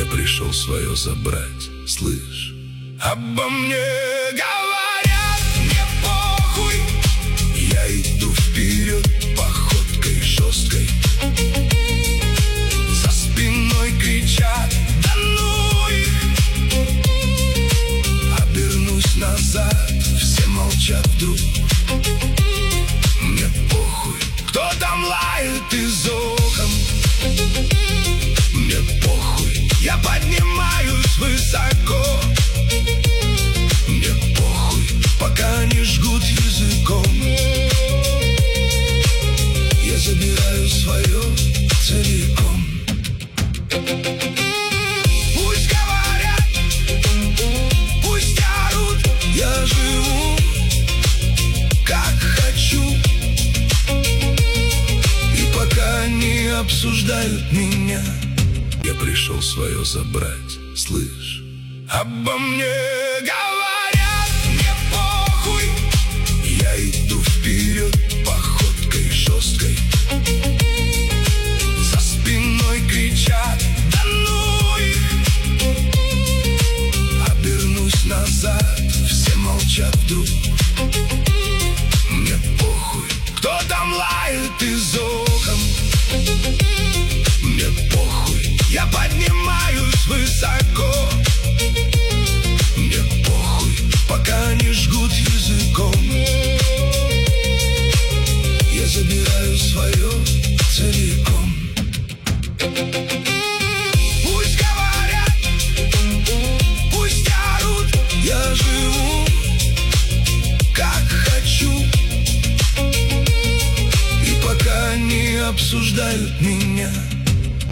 пришел свое забрать, слышь? Обо мне говорят, мне похуй. Я иду вперед походкой жесткой. За спиной кричат, да ну их. Обернусь назад, все молчат вдруг. Мне похуй, кто там лает из окон. Мне похуй, я поднимаюсь высоко. Мне похуй, пока не жгут языком. Я забираю свое целиком. Пусть говорят, пусть орут, я живу как хочу. И пока они обсуждают меня, я пришел свое забрать, слышь? Обо мне говорят, мне похуй. Я иду вперед походкой жесткой. За спиной кричат, да ну их. Обернусь назад, все молчат вдруг. Мне похуй, кто там лает из окон. Мне похуй, я поднимаюсь высоко.